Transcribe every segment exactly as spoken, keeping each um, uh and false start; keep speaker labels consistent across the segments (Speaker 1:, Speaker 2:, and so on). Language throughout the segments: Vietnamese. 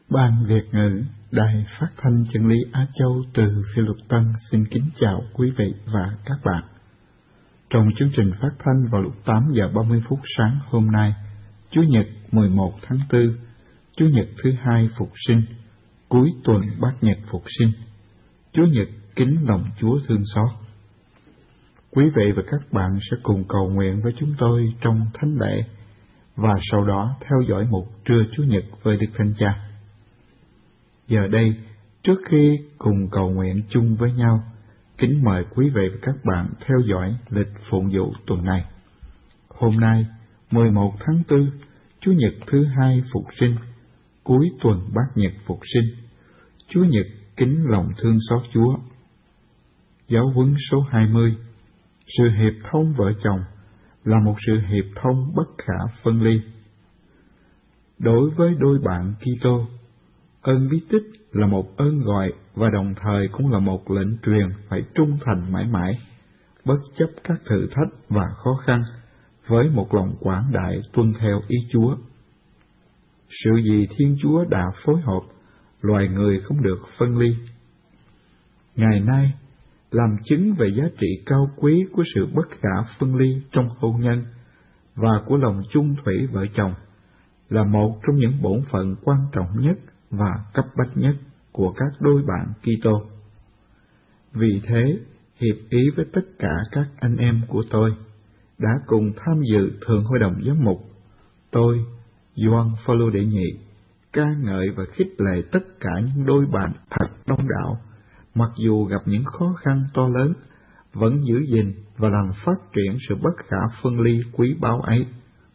Speaker 1: Ban Việt ngữ Đài Phát thanh Chân lý Á Châu từ Phi Luật Tân xin kính chào quý vị và các bạn. Trong chương trình phát thanh vào lúc tám giờ ba mươi phút sáng hôm nay, Chủ nhật mười một tháng tư, Chủ nhật thứ hai Phục sinh, cuối tuần Bát nhật Phục sinh, Chủ nhật kính lòng Chúa thương xót. Quý vị và các bạn sẽ cùng cầu nguyện với chúng tôi trong thánh lễ và sau đó theo dõi một trưa Chủ nhật với Đức Thánh Cha. Giờ đây, trước khi cùng cầu nguyện chung với nhau, kính mời quý vị và các bạn theo dõi lịch phụng vụ tuần này. Hôm nay, mười một tháng tư, Chủ nhật thứ hai Phục sinh, cuối tuần Bát nhật Phục sinh, Chủ nhật kính lòng thương xót Chúa. Giáo huấn số hai mươi. Sự hiệp thông vợ chồng là một sự hiệp thông bất khả phân ly. Đối với đôi bạn Kitô, ơn bí tích là một ơn gọi và đồng thời cũng là một lệnh truyền phải trung thành mãi mãi, bất chấp các thử thách và khó khăn, với một lòng quảng đại tuân theo ý Chúa. Sự gì Thiên Chúa đã phối hợp, loài người không được phân ly. Ngày nay, làm chứng về giá trị cao quý của sự bất khả phân ly trong hôn nhân và của lòng chung thủy vợ chồng là một trong những bổn phận quan trọng nhất và cấp bách nhất của các đôi bạn Kitô. Vì thế, hiệp ý với tất cả các anh em của tôi đã cùng tham dự Thượng Hội đồng Giám mục, tôi, Gioan Phaolô đệ nhị, ca ngợi và khích lệ tất cả những đôi bạn thật đông đảo, mặc dù gặp những khó khăn to lớn, vẫn giữ gìn và làm phát triển sự bất khả phân ly quý báu ấy.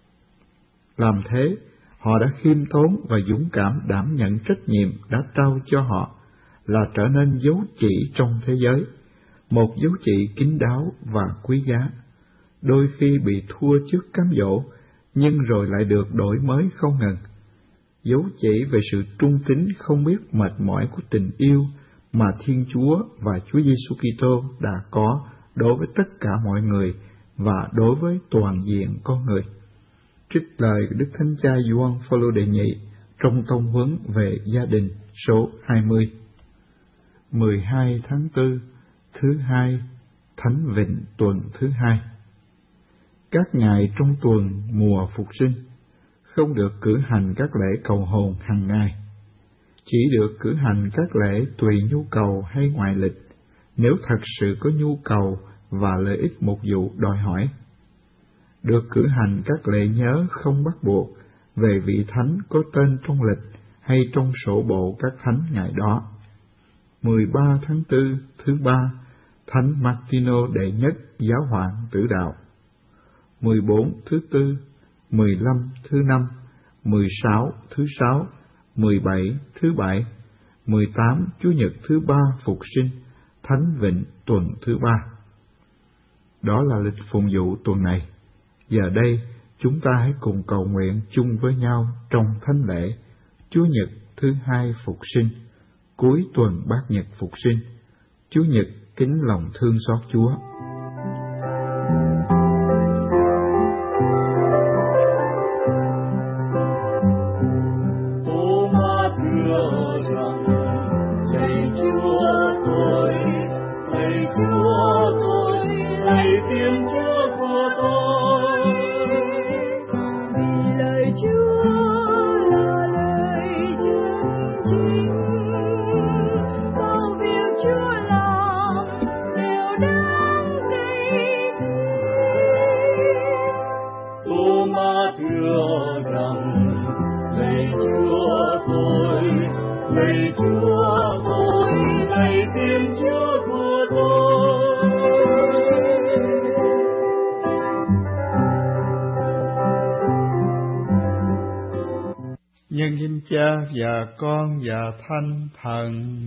Speaker 1: Làm thế, họ đã khiêm tốn và dũng cảm đảm nhận trách nhiệm đã trao cho họ là trở nên dấu chỉ trong thế giới, một dấu chỉ kín đáo và quý giá, đôi khi bị thua trước cám dỗ, nhưng rồi lại được đổi mới không ngừng. Dấu chỉ về sự trung tín không biết mệt mỏi của tình yêu mà Thiên Chúa và Chúa Giêsu Kitô đã có đối với tất cả mọi người và đối với toàn diện con người. Trích lời Đức Thánh Cha Gioan Phaolô đệ nhị trong tông huấn về gia đình số hai mươi. mười hai tháng tư, thứ hai, Thánh Vịnh tuần thứ hai. Các ngày trong tuần mùa Phục sinh không được cử hành các lễ cầu hồn hàng ngày, chỉ được cử hành các lễ tùy nhu cầu hay ngoại lịch, nếu thật sự có nhu cầu và lợi ích mục vụ đòi hỏi. Được cử hành các lễ nhớ không bắt buộc về vị thánh có tên trong lịch hay trong sổ bộ các thánh ngày đó. mười ba tháng tư, thứ ba, Thánh Martino đệ nhất giáo hoàng tử đạo. mười bốn thứ tư, mười lăm thứ năm, mười sáu thứ sáu, mười bảy thứ bảy, mười tám Chủ nhật thứ ba Phục sinh, Thánh Vịnh tuần thứ ba. Đó là lịch phụng vụ tuần này. Giờ đây, chúng ta hãy cùng cầu nguyện chung với nhau trong thánh lễ Chủ nhật thứ hai Phục sinh, cuối tuần Bát nhật Phục sinh, Chủ nhật kính lòng thương xót Chúa. Nhân danh Cha và Con và Thánh Thần.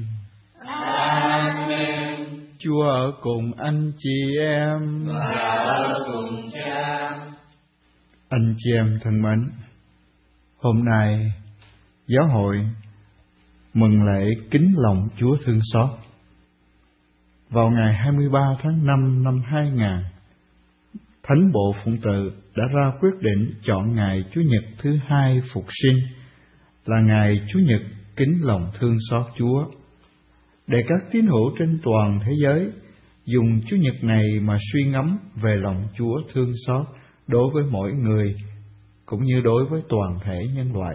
Speaker 2: Amen.
Speaker 1: Chúa ở cùng anh chị em
Speaker 2: và ở cùng Cha.
Speaker 1: Anh chị em thân mến, hôm nay giáo hội mừng lễ kính lòng Chúa thương xót. Vào ngày hai mươi ba tháng năm năm hai nghìn, Thánh Bộ Phụng Tự đã ra quyết định chọn ngày Chủ nhật thứ hai Phục sinh là ngày Chủ nhật kính lòng thương xót Chúa, để các tín hữu trên toàn thế giới dùng Chủ nhật này mà suy ngẫm về lòng Chúa thương xót đối với mỗi người cũng như đối với toàn thể nhân loại.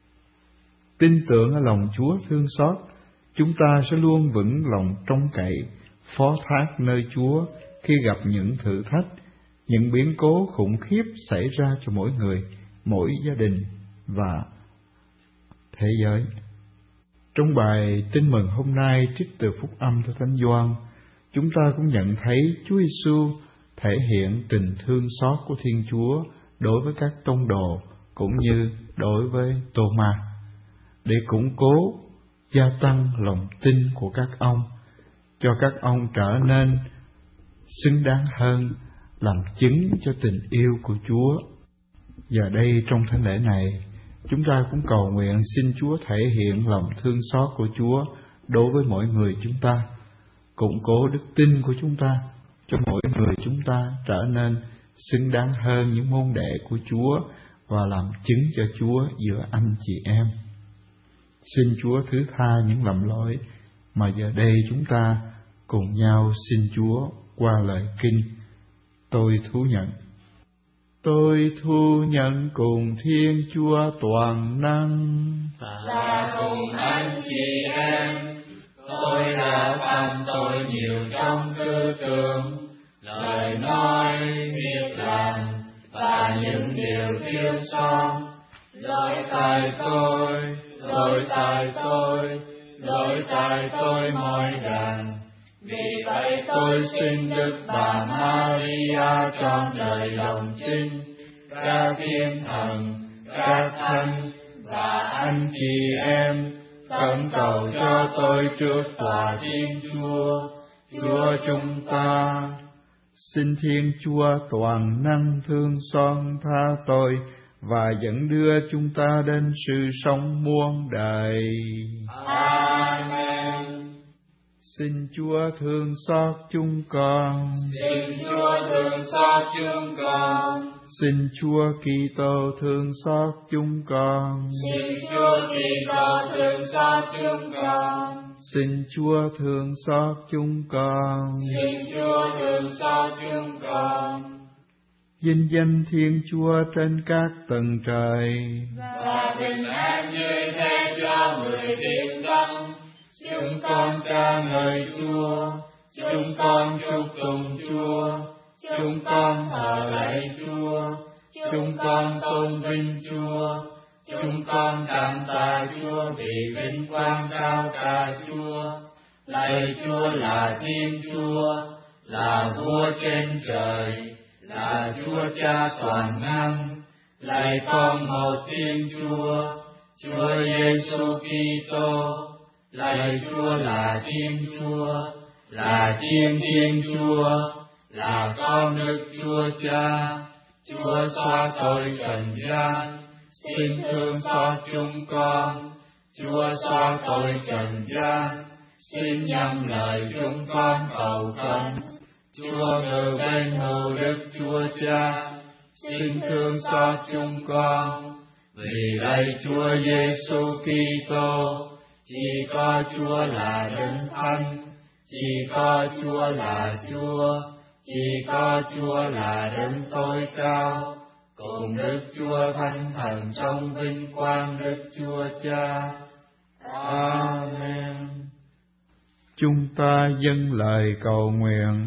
Speaker 1: Tin tưởng ở lòng Chúa thương xót, chúng ta sẽ luôn vững lòng trông cậy, phó thác nơi Chúa khi gặp những thử thách, những biến cố khủng khiếp xảy ra cho mỗi người, mỗi gia đình và thế giới. Trong bài tin mừng hôm nay trích từ Phúc âm theo Thánh Gioan, chúng ta cũng nhận thấy Chúa Giêsu thể hiện tình thương xót của Thiên Chúa đối với các tông đồ cũng như đối với Tô-ma, để củng cố, gia tăng lòng tin của các ông, cho các ông trở nên xứng đáng hơn, làm chứng cho tình yêu của Chúa. Giờ đây trong thánh lễ này, chúng ta cũng cầu nguyện xin Chúa thể hiện lòng thương xót của Chúa đối với mỗi người chúng ta, củng cố đức tin của chúng ta, cho mỗi người chúng ta trở nên xứng đáng hơn những môn đệ của Chúa và làm chứng cho Chúa giữa anh chị em. Xin Chúa thứ tha những lầm lỗi mà giờ đây chúng ta cùng nhau xin Chúa qua lời kinh. Tôi thú nhận. Tôi thu nhận cùng Thiên Chúa toàn năng
Speaker 2: và cùng anh chị em, tôi đã phạm tội nhiều trong tư tưởng, lời nói, việc làm và những điều thiếu sót. Lỗi tại tôi, lỗi tại tôi, lỗi tại tôi mọi đàn. Vì vậy tôi xin Đức Bà Maria trọn đời lòng tin, các thiên thần, các thánh và anh chị em khẩn cầu cho tôi trước tòa Thiên Chúa, Chúa chúng ta.
Speaker 1: Xin Thiên Chúa toàn năng thương xót tha tội và dẫn đưa chúng ta đến sự sống muôn đời.
Speaker 2: Amen.
Speaker 1: Xin Chúa thương xót chúng con.
Speaker 2: Xin Chúa thương xót chúng con.
Speaker 1: Xin Chúa Kitô thương xót chúng con.
Speaker 2: Xin Chúa Kitô thương xót chúng con.
Speaker 1: Xin Chúa thương xót chúng con.
Speaker 2: Xin Chúa thương xót chúng con.
Speaker 1: Vinh danh Thiên Chúa trên các tầng trời,
Speaker 2: và bình an như thế cho người tin tâm. Chúng con ca ngợi Chúa, chúng con chúc tụng Chúa, chúng con thờ lạy Chúa, chúng con tôn vinh Chúa, chúng con cảm tạ Chúa vì vinh quang cao cả Chúa. Lạy Chúa là Thiên Chúa, là Vua trên trời, là Chúa Cha toàn năng. Lạy con một Thiên Chúa, Chúa Giêsu Kitô. Lạy Chúa là Thiên Chúa, là Thiên Thiên Chúa, là con Đức Chúa Cha. Chúa xóa tội trần gian, xin thương xót chúng con. Chúa xóa tội trần gian, xin nhắm lời chúng con cầu khẩn. Chúa ngự bên hữu Đức Chúa Cha, xin thương xót chúng con. Vì lạy Chúa Giêsu Kitô, chỉ có Chúa là Đấng Thánh, chỉ có Chúa là Chúa, chỉ có Chúa là Đấng tối cao, cùng Đức Chúa Thánh Thần trong vinh quang Đức Chúa Cha. Amen.
Speaker 1: Chúng ta dâng lời cầu nguyện.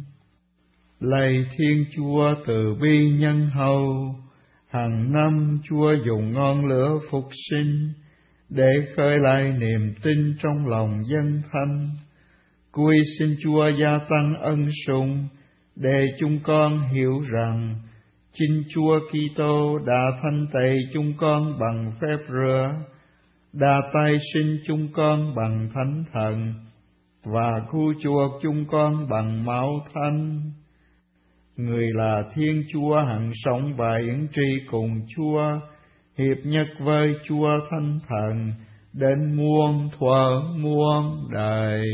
Speaker 1: Lạy Thiên Chúa từ bi nhân hậu, hàng năm Chúa dùng ngọn lửa phục sinh để khơi lại niềm tin trong lòng dân thánh. Cuối xin Chúa gia tăng ân sủng để chúng con hiểu rằng chính Chúa Kitô đã thanh tẩy chúng con bằng phép rửa, đã tái sinh chúng con bằng Thánh Thần và cứu chuộc chúng con bằng máu Thánh. Người là Thiên Chúa hằng sống và yển tri cùng Chúa, hiệp nhất với Chúa Thánh Thần đến muôn thuở muôn đời.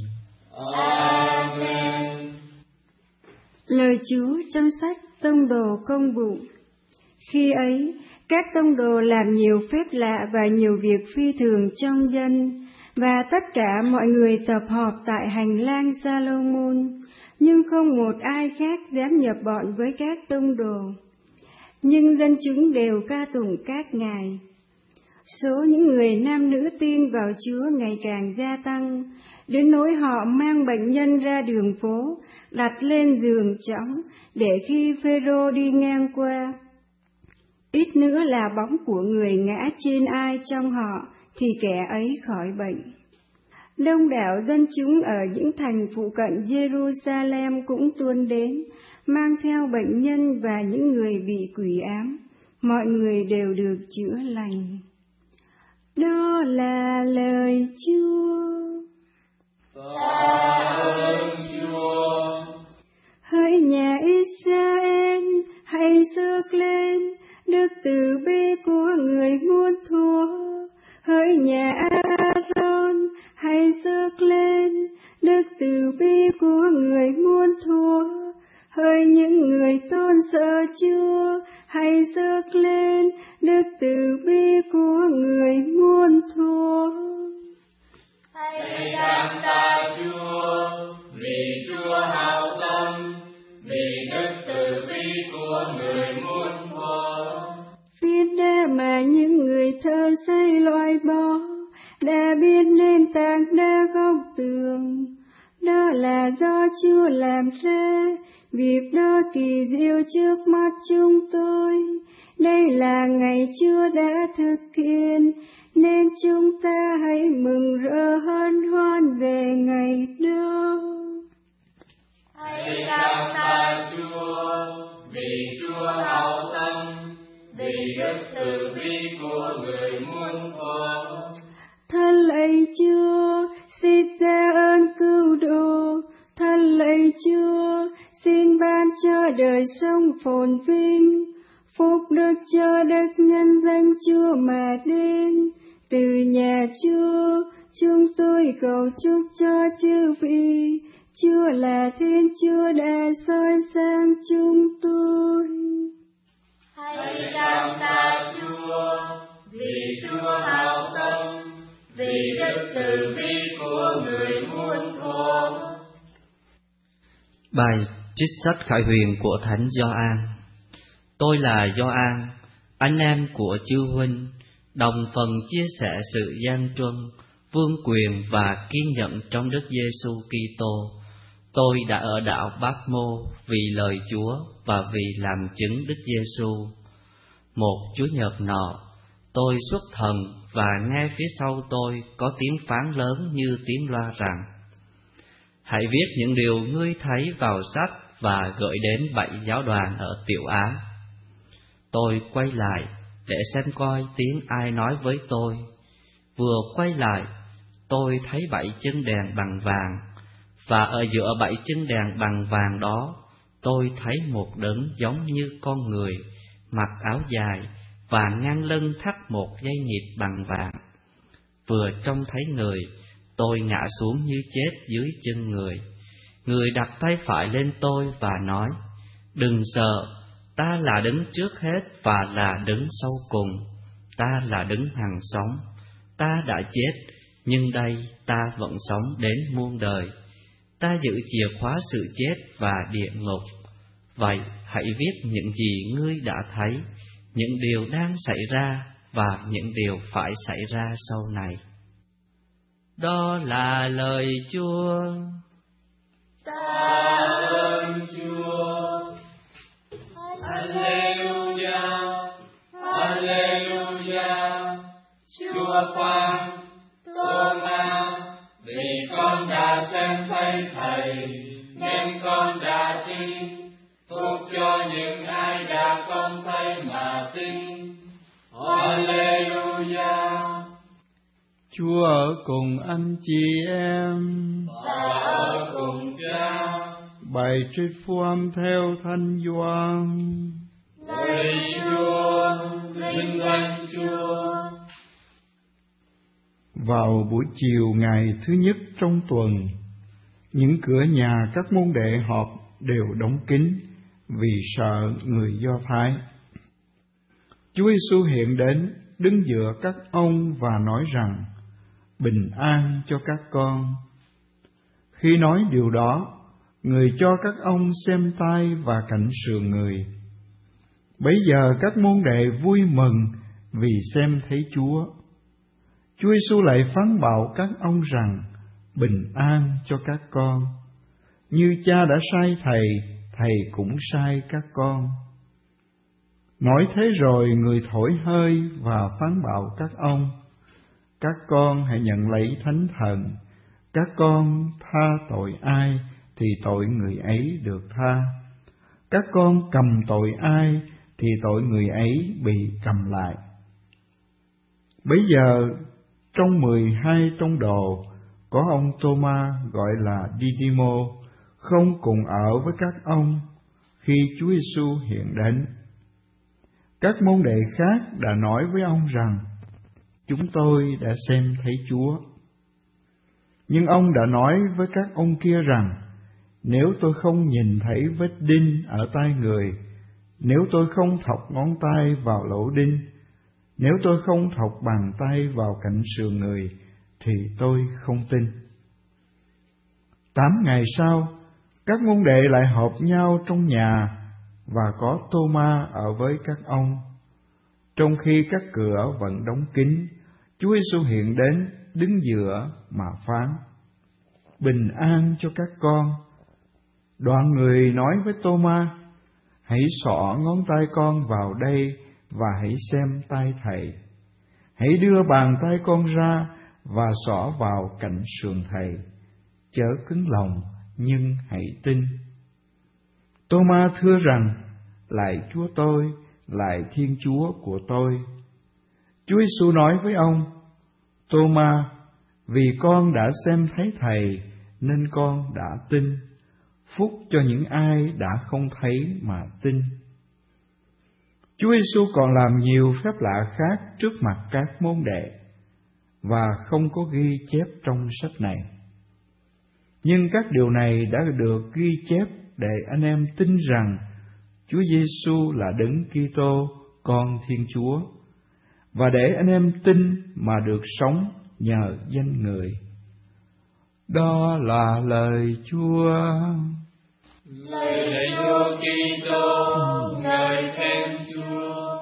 Speaker 2: Amen.
Speaker 3: Lời Chúa trong sách Tông Đồ Công Vụ. Khi ấy, Các tông đồ làm nhiều phép lạ và nhiều việc phi thường trong dân, và tất cả mọi người tập họp tại hành lang Salomon, nhưng không một ai khác dám nhập bọn với các tông đồ. Nhưng dân chúng đều ca tụng các ngài. Số những người nam nữ tin vào Chúa ngày càng gia tăng, đến nỗi họ mang bệnh nhân ra đường phố, đặt lên giường trống, để khi Phêrô đi ngang qua, ít nữa là bóng của người ngã trên ai trong họ, thì kẻ ấy khỏi bệnh. Đông đảo dân chúng ở những thành phụ cận Jerusalem cũng tuôn đến, mang theo bệnh nhân và những người bị quỷ ám. Mọi người đều được chữa lành. Đó là lời Chúa.
Speaker 2: Tạ ơn Chúa.
Speaker 3: Hỡi nhà Israel, hãy rước lên đức từ bi của người muôn thuở. Hỡi nhà Aaron, hãy rước lên đức từ bi của người muôn thuở. Hỡi những người tôn sợ Chúa, hãy rước lên đức từ bi của người muôn thuở.
Speaker 2: Hãy cảm tạ Chúa, vì Chúa hảo tâm, vì đức từ bi của người muôn thuở.
Speaker 3: Biết đa mà những người thợ xây loại bỏ, đã biết nên tảng đá góc tường. Đó là do Chúa làm ra, việc đó kỳ diệu trước mắt chúng tôi. Đây là ngày Chúa đã thực hiện, nên chúng ta hãy mừng rỡ hân hoan về ngày đó.
Speaker 2: Hãy cảm tạ Chúa, vì Chúa hảo tâm, vì đức từ bi của người muôn thuở.
Speaker 3: Thân lạy Chúa, xin ra ơn cứu độ. Thân lạy Chúa, xin ban cho đời sống phồn vinh. Phúc đức cho đức nhân danh Chúa mà đến. Từ nhà Chúa, chúng tôi cầu chúc cho chư vị. Chúa là Thiên Chúa đã soi sáng chúng tôi.
Speaker 2: Hãy cảm tạ Chúa, vì Chúa hảo tâm, vì đức từ bi của người muôn thuở.
Speaker 4: Bài trích sách Khải Huyền của Thánh Gioan. Tôi là Gioan, anh em của chư huynh, đồng phần chia sẻ sự gian truân, vương quyền và kiên nhẫn trong Đức Giêsu Kitô. Tôi đã ở đảo Báp-mô vì lời Chúa và vì làm chứng Đức Giêsu. Một Chúa Nhật nọ, tôi xuất thần và nghe phía sau tôi có tiếng phán lớn như tiếng loa rằng: hãy viết những điều ngươi thấy vào sách và gửi đến bảy giáo đoàn ở Tiểu Á. Tôi quay lại để xem coi tiếng ai nói với tôi. Vừa quay lại, tôi thấy bảy chân đèn bằng vàng, và ở giữa bảy chân đèn bằng vàng đó, tôi thấy một đấng giống như con người, mặc áo dài và ngang lưng thắt một dây nhịp bằng vàng. Vừa trông thấy người, tôi ngã xuống như chết dưới chân người. Người đặt tay phải lên tôi và nói: đừng sợ, ta là đấng trước hết và là đấng sau cùng. Ta là đấng hằng sống. Ta đã chết, nhưng đây ta vẫn sống đến muôn đời. Ta giữ chìa khóa sự chết và địa ngục. Vậy hãy viết những gì ngươi đã thấy, những điều đang xảy ra và những điều phải xảy ra sau này. Đó là lời Chúa.
Speaker 2: Tạ ơn Chúa. Alleluia, Alleluia. Chúa khoan, Tô-ma, vì con đã xem thấy Thầy, nên con đã tin. Phúc cho những ai đã không thấy mà tin. Alleluia.
Speaker 1: Chúa ở cùng anh chị em
Speaker 2: và ở cùng Cha.
Speaker 1: Bài trích phúc âm theo Thánh Gioan.
Speaker 2: Lạy Chúa, vinh danh Chúa.
Speaker 1: Vào buổi chiều ngày thứ nhất trong tuần, những cửa nhà các môn đệ họp đều đóng kín vì sợ người Do Thái. Chúa Giêsu hiện đến, đứng giữa các ông và nói rằng: bình an cho các con. Khi nói điều đó, người cho các ông xem tay và cạnh sườn người. Bấy giờ các môn đệ vui mừng vì xem thấy Chúa. Chúa Giêsu lại phán bảo các ông rằng: bình an cho các con. Như Cha đã sai Thầy, Thầy cũng sai các con. Nói thế rồi, người thổi hơi và phán bảo các ông: các con hãy nhận lấy Thánh Thần. Các con tha tội ai thì tội người ấy được tha. Các con cầm tội ai thì tội người ấy bị cầm lại. Bấy giờ trong mười hai tông đồ có ông Tô-ma gọi là Đi-đi-mô, không cùng ở với các ông khi Chúa Giêsu hiện đến. Các môn đệ khác đã nói với ông rằng: chúng tôi đã xem thấy Chúa. Nhưng ông đã nói với các ông kia rằng: nếu tôi không nhìn thấy vết đinh ở tay người, nếu tôi không thọc ngón tay vào lỗ đinh, nếu tôi không thọc bàn tay vào cạnh sườn người, thì tôi không tin. Tám ngày sau, các môn đệ lại họp nhau trong nhà, và có Tô-ma ở với các ông. Trong khi các cửa vẫn đóng kín, Chúa Giêsu hiện đến, đứng giữa mà phán: bình an cho các con. Đoạn người nói với Tô-ma: hãy xỏ ngón tay con vào đây và hãy xem tay Thầy. Hãy đưa bàn tay con ra và xỏ vào cạnh sườn Thầy. Chớ cứng lòng, nhưng hãy tin. Tô-ma thưa rằng: lạy Chúa tôi, lạy Thiên Chúa của tôi. Chúa Giêsu nói với ông: Tô-ma, vì con đã xem thấy Thầy nên con đã tin. Phúc cho những ai đã không thấy mà tin. Chúa Giêsu còn làm nhiều phép lạ khác trước mặt các môn đệ, và không có ghi chép trong sách này. Nhưng các điều này đã được ghi chép để anh em tin rằng Chúa Giêsu là Đấng Kitô, Con Thiên Chúa, và để anh em tin mà được sống nhờ danh Người. Đó là lời Chúa.
Speaker 2: Lời Chúa Kitô, ngợi khen Chúa.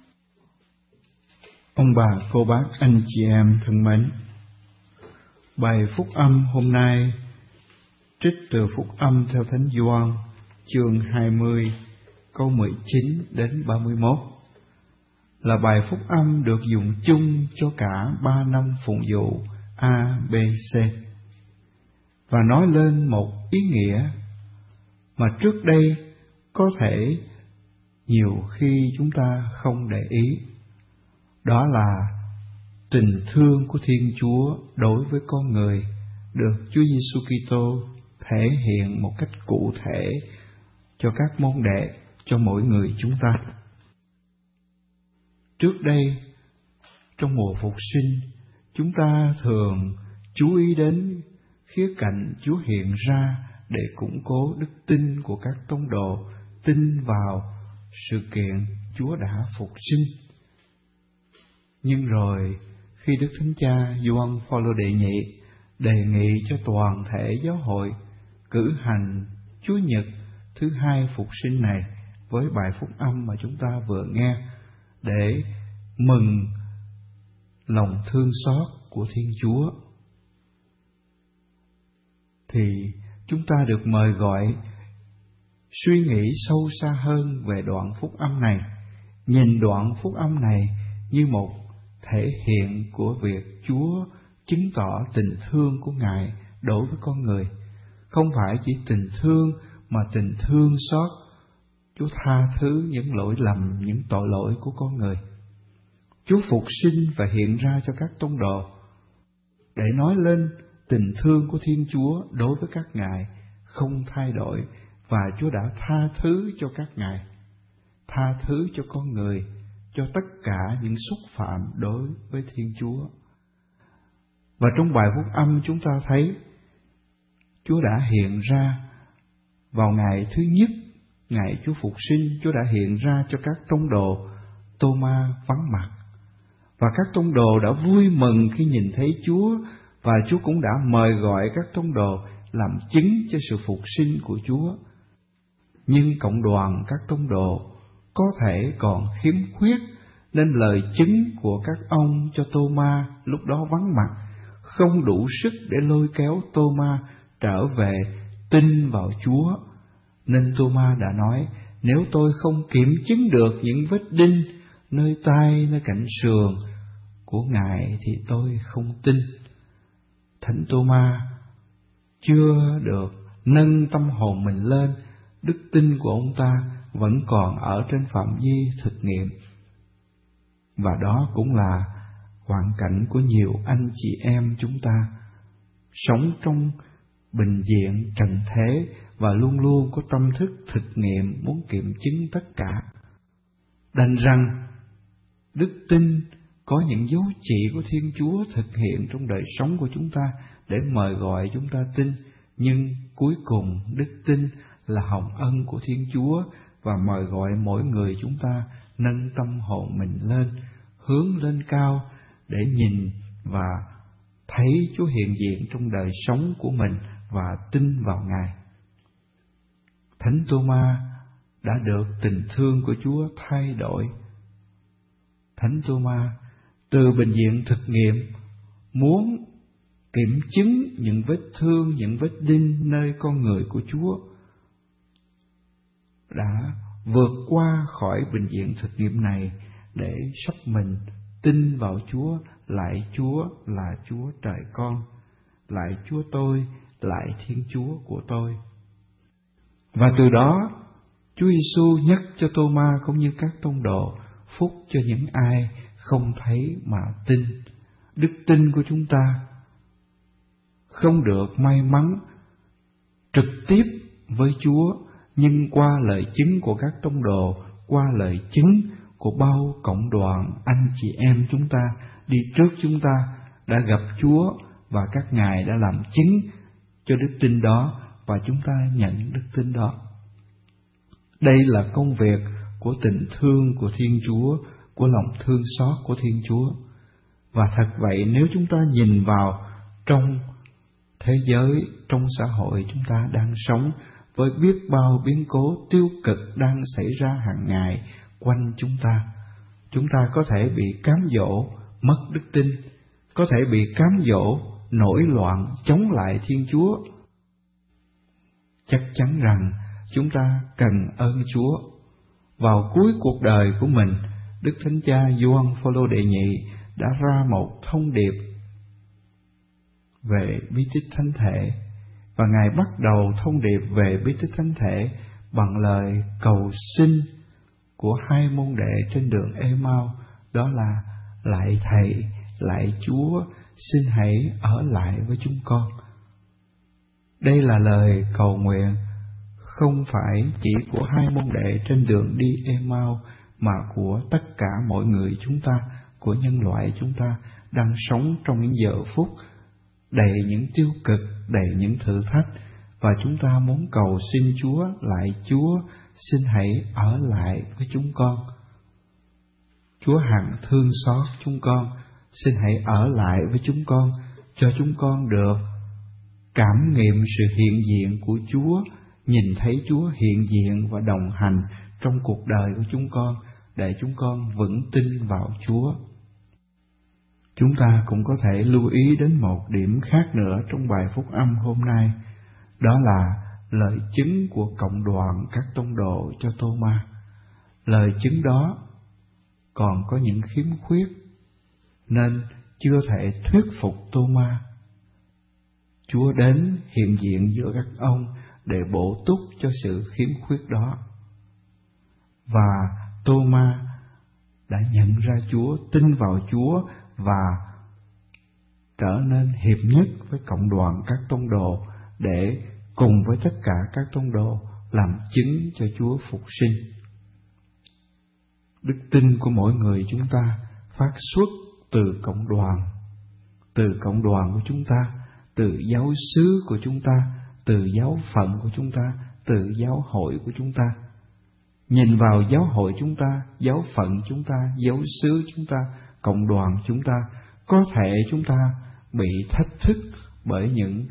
Speaker 1: Ông bà, cô bác, anh chị em thân mến, bài phúc âm hôm nay trích từ phúc âm theo Thánh Gioan chương hai mươi câu mười chín đến ba mươi mốt, là bài phúc âm được dùng chung cho cả ba năm phụng vụ A, B, C, và nói lên một ý nghĩa mà trước đây có thể nhiều khi chúng ta không để ý. Đó là tình thương của Thiên Chúa đối với con người được Chúa Giêsu Kitô thể hiện một cách cụ thể cho các môn đệ, cho mỗi người chúng ta. Trước đây, trong mùa phục sinh, chúng ta thường chú ý đến khía cạnh Chúa hiện ra để củng cố đức tin của các tông đồ tin vào sự kiện Chúa đã phục sinh. Nhưng rồi, khi Đức Thánh Cha Gioan Phaolô đệ nhị đề nghị cho toàn thể giáo hội cử hành Chúa Nhật thứ hai phục sinh này với bài phúc âm mà chúng ta vừa nghe, để mừng lòng thương xót của Thiên Chúa, thì chúng ta được mời gọi suy nghĩ sâu xa hơn về đoạn phúc âm này, nhìn đoạn phúc âm này như một thể hiện của việc Chúa chứng tỏ tình thương của Ngài đối với con người. Không phải chỉ tình thương, mà tình thương xót. Chúa tha thứ những lỗi lầm, những tội lỗi của con người. Chúa phục sinh và hiện ra cho các tông đồ để nói lên tình thương của Thiên Chúa đối với các ngài không thay đổi, và Chúa đã tha thứ cho các ngài, tha thứ cho con người, cho tất cả những xúc phạm đối với Thiên Chúa. Và trong bài phúc âm chúng ta thấy Chúa đã hiện ra vào ngày thứ nhất, ngày Chúa phục sinh. Chúa đã hiện ra cho các tông đồ Tô-ma vắng mặt. Và các tông đồ đã vui mừng khi nhìn thấy Chúa, và Chúa cũng đã mời gọi các tông đồ làm chứng cho sự phục sinh của Chúa. Nhưng cộng đoàn các tông đồ có thể còn khiếm khuyết, nên lời chứng của các ông cho Tô-ma lúc đó vắng mặt, không đủ sức để lôi kéo Tô-ma trở về tin vào Chúa. Nên Tô-ma đã nói: nếu tôi không kiểm chứng được những vết đinh nơi tay, nơi cạnh sườn của Ngài thì tôi không tin. Thánh Tô-ma chưa được nâng tâm hồn mình lên, đức tin của ông ta vẫn còn ở trên phạm vi thực nghiệm. Và đó cũng là hoàn cảnh của nhiều anh chị em chúng ta, sống trong bình diện trần thế và luôn luôn có tâm thức thực nghiệm muốn kiểm chứng tất cả. Đành rằng đức tin có những dấu chỉ của Thiên Chúa thực hiện trong đời sống của chúng ta để mời gọi chúng ta tin, nhưng cuối cùng đức tin là hồng ân của Thiên Chúa và mời gọi mỗi người chúng ta nâng tâm hồn mình lên, hướng lên cao để nhìn và thấy Chúa hiện diện trong đời sống của mình và tin vào Ngài. Thánh Tô-ma đã được tình thương của Chúa thay đổi. Thánh Tô-ma từ bình diện thực nghiệm muốn kiểm chứng những vết thương, những vết đinh nơi con người của Chúa, đã vượt qua khỏi bình diện thực nghiệm này để sắp mình tin vào Chúa, lại Chúa là Chúa Trời Con, lại Chúa tôi, lại Thiên Chúa của tôi. Và từ đó Chúa Giêsu nhắc cho Tô-ma cũng như các tông đồ phúc cho những ai không thấy mà tin. Đức tin của chúng ta không được may mắn trực tiếp với Chúa, nhưng qua lời chứng của các tông đồ, qua lời chứng của bao cộng đoàn anh chị em chúng ta đi trước chúng ta đã gặp Chúa, và các ngài đã làm chứng cho đức tin đó, và chúng ta nhận đức tin đó. Đây là công việc của tình thương của Thiên Chúa, của lòng thương xót của Thiên Chúa. Và thật vậy, nếu chúng ta nhìn vào trong thế giới, trong xã hội chúng ta đang sống, với biết bao biến cố tiêu cực đang xảy ra hàng ngày quanh chúng ta, chúng ta có thể bị cám dỗ mất đức tin, có thể bị cám dỗ nổi loạn chống lại Thiên Chúa. Chắc chắn rằng chúng ta cần ơn Chúa. Vào cuối cuộc đời của mình, Đức Thánh Cha Gioan Phaolô đệ nhị đã ra một thông điệp về bí tích thánh thể, và Ngài bắt đầu thông điệp về bí tích thánh thể bằng lời cầu xin của hai môn đệ trên đường Ê-mau, đó là: lạy Thầy, lạy Chúa, xin hãy ở lại với chúng con. Đây là lời cầu nguyện không phải chỉ của hai môn đệ trên đường đi Ê-mau, mà của tất cả mọi người chúng ta, của nhân loại chúng ta đang sống trong những giờ phút đầy những tiêu cực, đầy những thử thách, và chúng ta muốn cầu xin Chúa: lạy Chúa, xin hãy ở lại với chúng con. Chúa hằng thương xót chúng con, xin hãy ở lại với chúng con, cho chúng con được cảm nghiệm sự hiện diện của Chúa, nhìn thấy Chúa hiện diện và đồng hành trong cuộc đời của chúng con, để chúng con vững tin vào Chúa. Chúng ta cũng có thể lưu ý đến một điểm khác nữa trong bài phúc âm hôm nay, đó là lời chứng của cộng đoàn các tông đồ cho Tô-ma. Lời chứng đó còn có những khiếm khuyết nên chưa thể thuyết phục Tô-ma. Chúa đến hiện diện giữa các ông để bổ túc cho sự khiếm khuyết đó, và Tô-ma đã nhận ra Chúa, tin vào Chúa và trở nên hiệp nhất với cộng đoàn các tông đồ để cùng với tất cả các tông đồ làm chứng cho Chúa phục sinh. Đức tin của mỗi người chúng ta phát xuất từ cộng đoàn, từ cộng đoàn của chúng ta, từ giáo xứ của chúng ta, từ giáo phận của chúng ta, từ giáo hội của chúng ta. nhìn vào giáo hội chúng ta, giáo phận chúng ta, giáo xứ chúng ta, cộng đoàn chúng ta, có thể chúng ta bị thách thức bởi những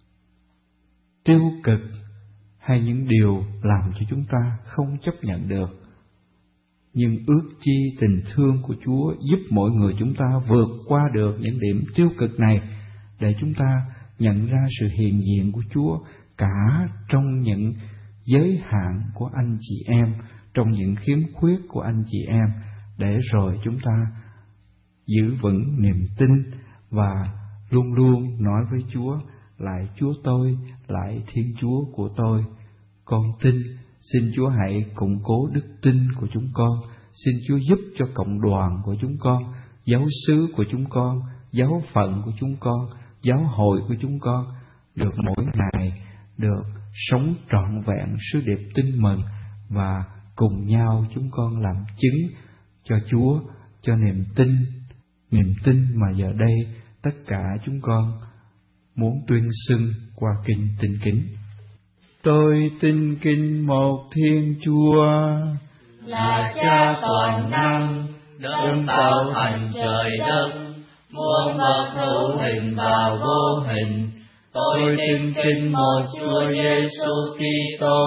Speaker 1: tiêu cực hay những điều làm cho chúng ta không chấp nhận được. Nhưng ước chi tình thương của Chúa giúp mỗi người chúng ta vượt qua được những điểm tiêu cực này, để chúng ta nhận ra sự hiện diện của Chúa cả trong những giới hạn của anh chị em, trong những khiếm khuyết của anh chị em, để rồi chúng ta giữ vững niềm tin và luôn luôn nói với Chúa: lạy Chúa tôi, lạy Thiên Chúa của tôi, con tin, xin Chúa hãy củng cố đức tin của chúng con, xin Chúa giúp cho cộng đoàn của chúng con, giáo xứ của chúng con, giáo phận của chúng con, giáo hội của chúng con được mỗi ngày được sống trọn vẹn sứ điệp tin mừng, và cùng nhau chúng con làm chứng cho Chúa, cho niềm tin, niềm tin mà giờ đây tất cả chúng con muốn tuyên xưng qua kinh tin kính. Tôi tin kính một Thiên Chúa,
Speaker 2: là Cha toàn năng, đấng tạo thành trời đất, muôn vật hữu hình và vô hình. Tôi tin kính một Chúa Giêsu Kitô,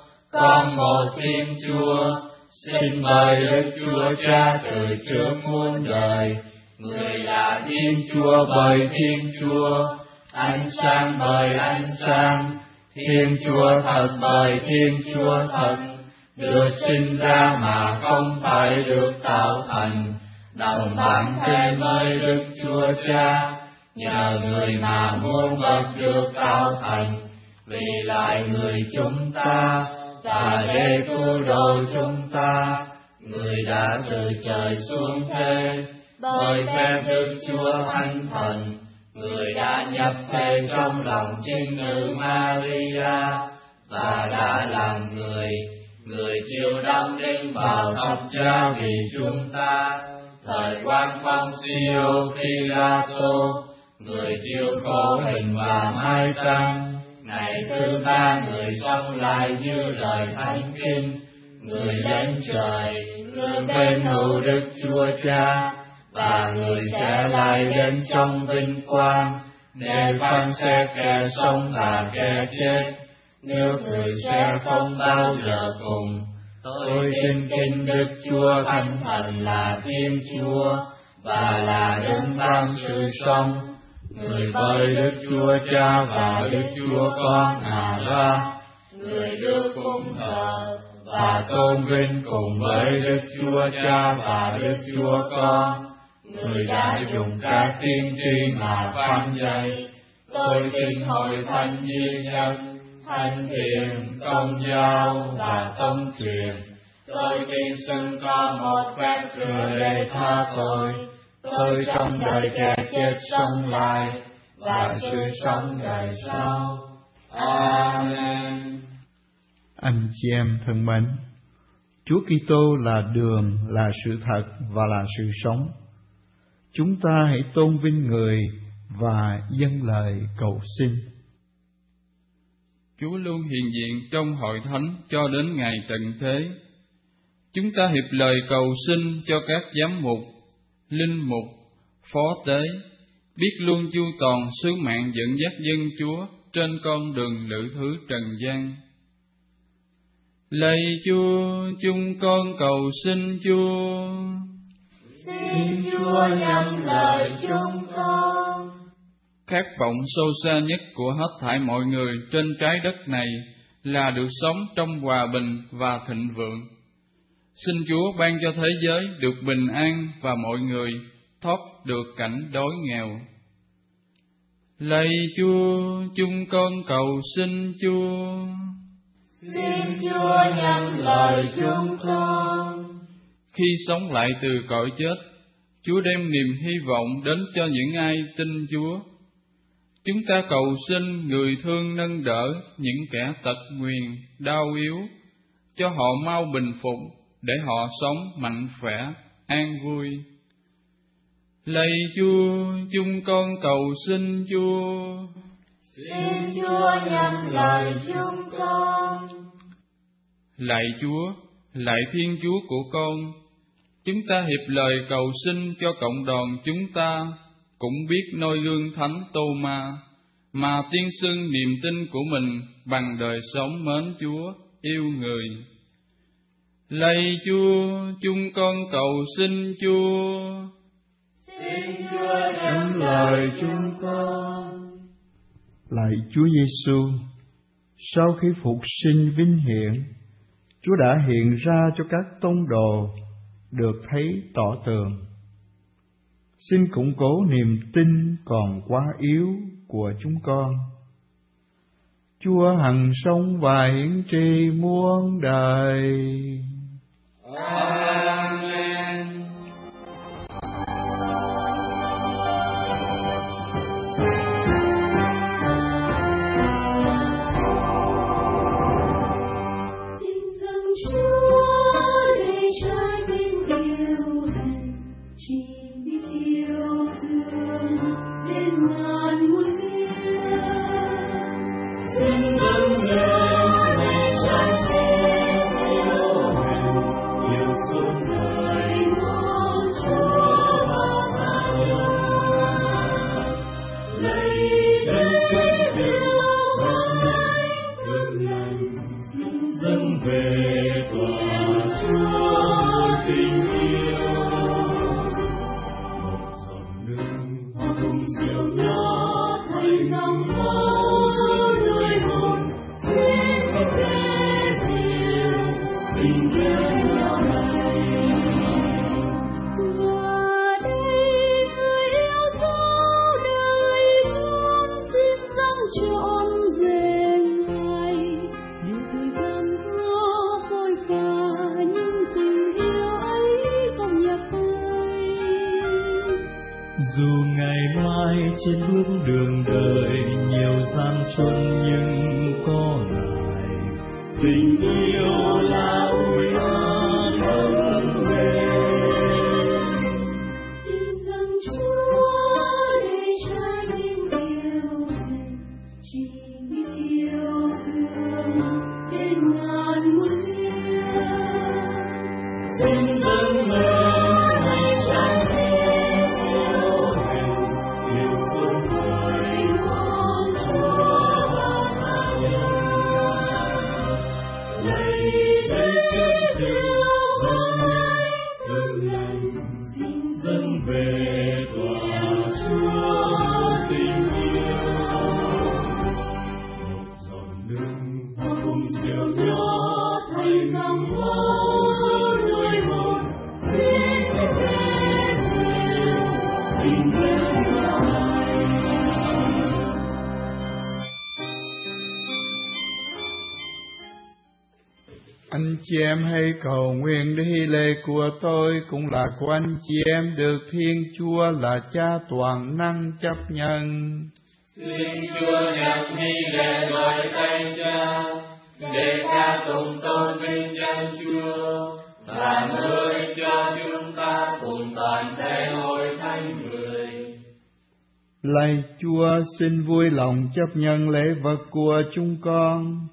Speaker 2: con một Thiên Chúa, sinh bởi Đức Chúa Cha từ trước muôn đời. Người là Thiên Chúa bởi Thiên Chúa, ánh sáng bởi ánh sáng, Thiên Chúa thật bởi Thiên Chúa thật, được sinh ra mà không phải được tạo thành, đồng bản thể với Đức Chúa Cha. Nhờ người mà muôn vật được tạo thành, vì lại người chúng ta, và để cứu độ chúng ta, người đã từ trời xuống thế, bởi phép Đức Chúa Thánh Thần. Người đã nhập thể trong lòng trinh nữ Maria, và đã làm người, người chịu đóng đinh vào thập giá vì chúng ta. Thời quan phong Siêu Pilato, người chịu khổ hình và mai táng. Ngày thứ ba người sống lại như lời thánh kinh, người lên trời, lương bên hữu Đức Chúa Cha, và người sẽ lại đến trong vinh quang, để phán xét kẻ sống và kẻ chết. Nước người sẽ không bao giờ cùng. Tôi tin kính Đức Chúa Thánh Thần là Thiên Chúa, và là đấng ban sự sống, người bởi Đức Chúa Cha và Đức Chúa Con ngà ra, người được cung thờ và tôn vinh cùng với Đức Chúa Cha và Đức Chúa Con. Người đã dùng các tiên tri mà phán dạy. Tôi tin hội thánh duy nhất, thánh thiện, công giáo và tông truyền. Tôi tin xưng có một phép rửa để tha tội. Tôi trong đời kẻ chết sống lại, và sự sống đời sau. Amen.
Speaker 1: Anh chị em thân mến, Chúa Kitô là đường, là sự thật và là sự sống. Chúng ta hãy tôn vinh Người và dâng lời cầu xin.
Speaker 5: Chúa luôn hiện diện trong hội thánh cho đến ngày tận thế. Chúng ta hiệp lời cầu xin cho các giám mục, linh mục, phó tế, biết luôn chu toàn sứ mạng dẫn dắt dân Chúa trên con đường lữ thứ trần gian. Lạy Chúa, chúng con cầu xin Chúa.
Speaker 2: Xin Chúa nhắm lời chúng con.
Speaker 5: Khát vọng sâu xa nhất của hết thảy mọi người trên trái đất này là được sống trong hòa bình và thịnh vượng. Xin Chúa ban cho thế giới được bình an và mọi người thoát được cảnh đói nghèo. Lạy Chúa, chúng con cầu xin Chúa.
Speaker 2: Xin Chúa nhắm lời chúng con.
Speaker 5: Khi sống lại từ cõi chết, Chúa đem niềm hy vọng đến cho những ai tin Chúa. Chúng ta cầu xin Người thương nâng đỡ những kẻ tật nguyền, đau yếu, cho họ mau bình phục, để họ sống mạnh khỏe, an vui. Lạy Chúa, chúng con cầu xin Chúa.
Speaker 2: Xin Chúa nhắm lời chúng con.
Speaker 5: Lạy Chúa, Lạy Thiên Chúa của con, chúng ta hiệp lời cầu xin cho cộng đoàn chúng ta cũng biết noi gương Thánh Tô-ma, mà tuyên xưng niềm tin của mình bằng đời sống mến Chúa, yêu người. Lạy Chúa, chúng con cầu xin Chúa.
Speaker 2: Xin Chúa đáp lời chúng con.
Speaker 1: Lạy Chúa Giêsu, sau khi phục sinh vinh hiển, Chúa đã hiện ra cho các tông đồ được thấy tỏ tường. Xin củng cố niềm tin còn quá yếu của chúng con. Chúa hằng sống và hiển tri muôn đời.
Speaker 2: Amen.
Speaker 6: Trên bước đường đời nhiều gian truân nhưng có lại tình yêu là ủi ơn hướng về.
Speaker 2: Tin rằng Chúa để trái tim yêu mình chỉ yêu thương đến ngàn muôn kiếp. Xin dâng lên hai trái tim.
Speaker 1: Anh chị em hãy cầu nguyện để hy lễ của tôi cũng là của anh chị em được Thiên Chúa là Cha toàn năng chấp nhận.
Speaker 2: Xin Chúa nhận hy lễ bởi tay Cha để ca tụng tôn vinh danh Chúa và mới cho chúng ta cùng toàn thể hội thánh người.
Speaker 1: Lạy Chúa, xin vui lòng chấp nhận lễ vật của chúng con.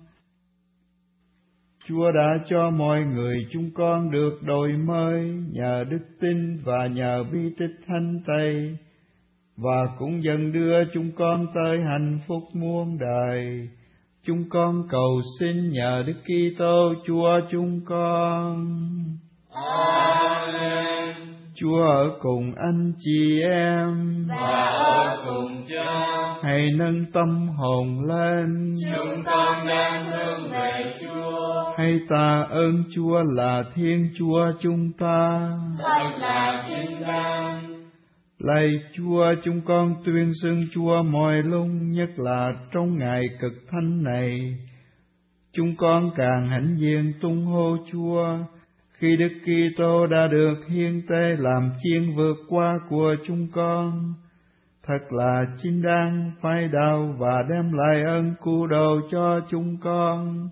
Speaker 1: Chúa đã cho mọi người chúng con được đổi mới nhờ đức tin và nhờ bi tích thánh Tây, và cũng dần đưa chúng con tới hạnh phúc muôn đời. Chúng con cầu xin nhờ Đức Kitô Chúa chúng con.
Speaker 2: Amen.
Speaker 1: Chúa ở cùng anh chị em
Speaker 2: và ở cùng Cha.
Speaker 1: Hãy nâng tâm hồn lên.
Speaker 2: Chúng con đang hướng về Chúa.
Speaker 1: Hãy tạ ơn Chúa là Thiên Chúa chúng ta.
Speaker 2: Thật là chính đáng.
Speaker 1: Lạy Chúa, chúng con tuyên xưng Chúa mọi lúc, nhất là trong ngày cực thánh này. Chúng con càng hãnh diện tung hô Chúa khi Đức Kitô đã được hiến tế làm chiên vượt qua của chúng con. Thật là chính đáng phải đau và đem lại ơn cứu độ cho chúng con.